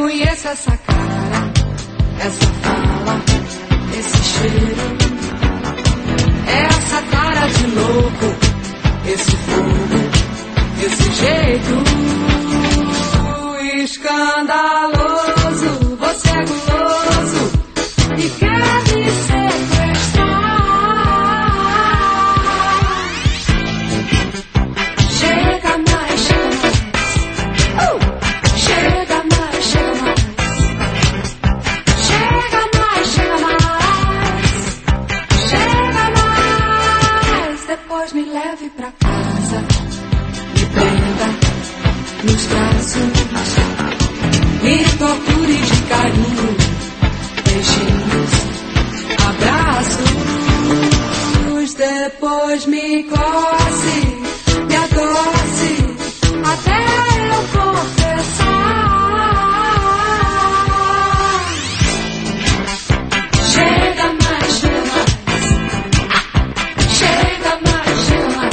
conheço essa cara, essa fala, esse cheiro, essa cara de louco, esse fogo, esse jeito escandaloso. Você é guloso e quer me sequestrar. Chega mais, chega mais. Chega mais, chega mais. Chega mais, chega mais. Chega mais. Depois me leve pra casa, me prenda nos braços, me torture de carinho, beijinhos, abraços. Depois me coce, me adoce, até eu confessar. Chega mais, chega mais. Chega mais, chega mais.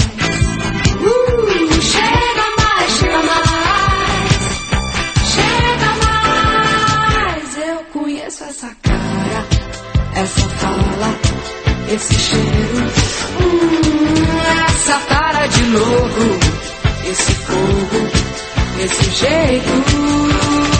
Chega mais, chega mais. Chega mais. Eu conheço essa cara, essa fala, esse cheiro, essa cara de louco, esse fogo, esse jeito